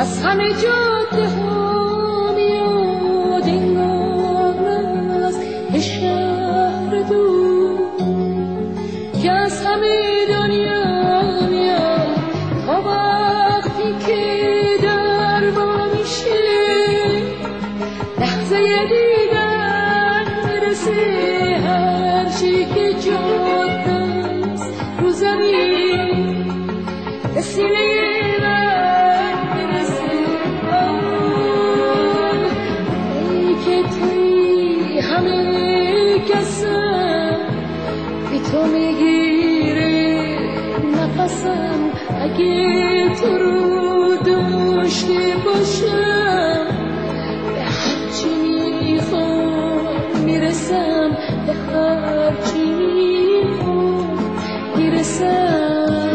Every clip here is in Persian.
از همه جاده ها میاد انگار از شهر دور که از همه دنیا میاد تا وقتی که در با میشه لحظه دیدن برسه هرچی که جاده است رو زمین به سینه تو میگیره نفسم اگه تو رو داشته باشم به هرچی میخوام میرسم به هرچی میخوام میرسم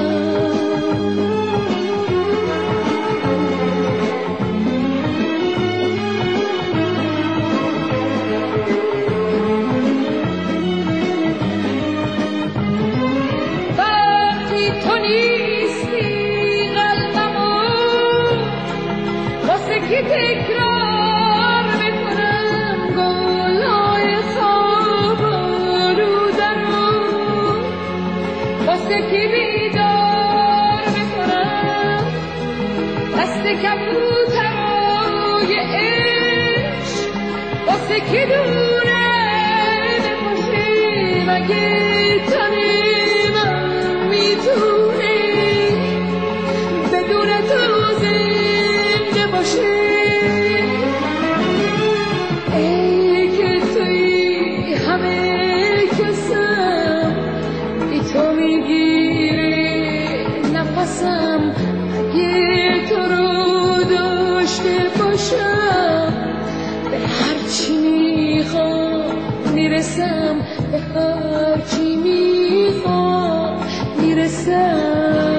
که تکرار میکنم گلای خواب رو درون واسه که بیدار میکنم دست کبوترای عشق واسه که دوره نباشه مگه تنی من میتونه بدون تو زنده باشه تو میگیره نفسم اگه تو رو داشته باشم به هرچی میخوام میرسم به هرچی میخوام میرسم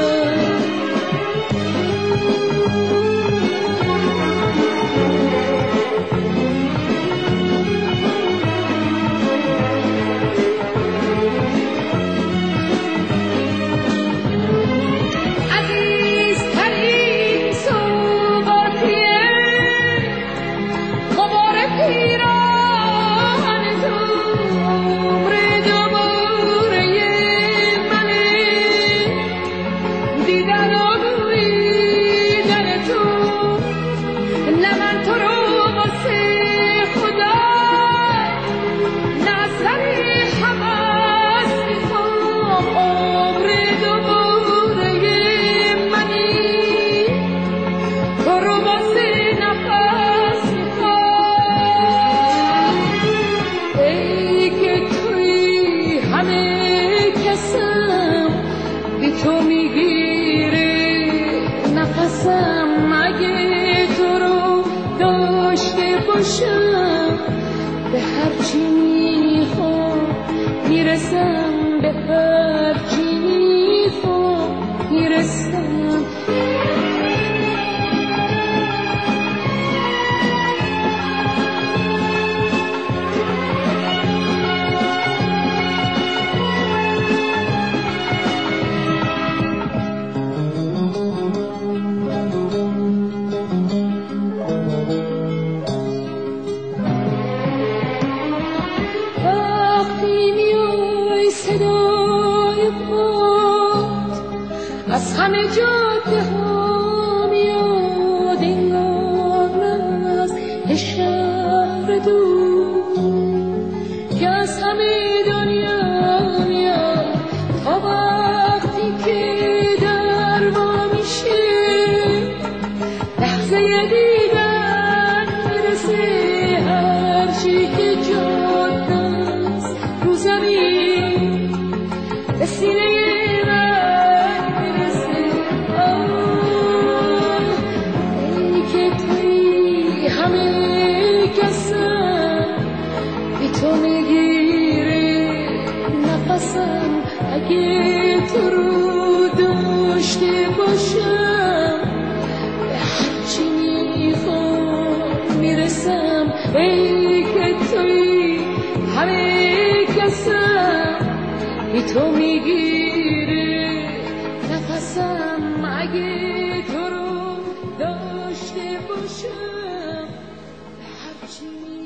تو میگیره نفسم اگه تو رو داشته باشم به هرچی میخوام میرسم به هرچی میخوام میرسم صدای پات از همه جاده ها میاد انگار از شهر دور که از همه دنیا میاد تا وقتی که در با میشه لحظه دیدن برسه هرچی که جاده است رو زمین به سینه من برسه ای که توی همه کسم بی تو میگیره نفسم اگه تو رو داشته باشم به هرچی میخوام میرسم ای که توی همه کسم بی تو میگیره نفسم اگه تو رو چی